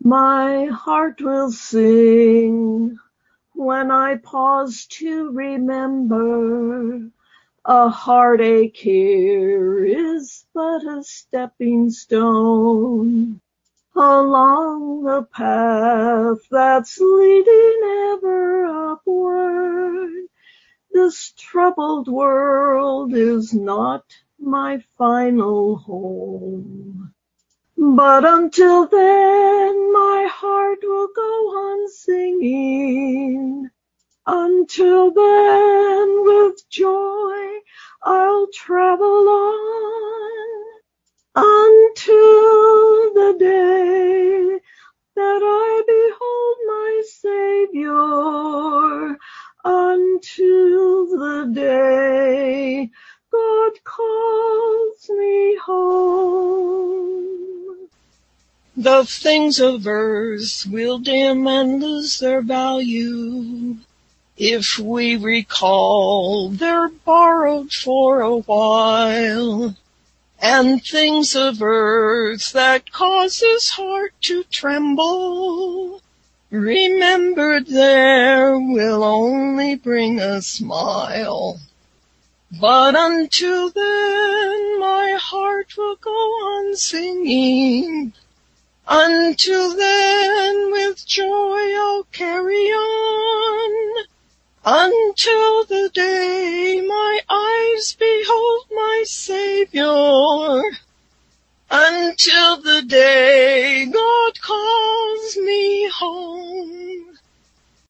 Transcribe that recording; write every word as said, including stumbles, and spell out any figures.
My heart will sing when I pause to remember a heartache here is but a stepping stone along the path that's leading ever upward. This troubled world is not my final home. But until then, my heart will go on singing. Until then, with joy, I'll travel on. Until the day that I behold my Savior. Until the day God calls me home. The things of earth will dim and lose their value if we recall they're borrowed for a while. And things of earth that cause his heart to tremble, remembered there will only bring a smile. But until then, my heart will go on singing. Until then, with joy I'll carry on. Until the day my eyes behold my Savior. Until the day God calls me home.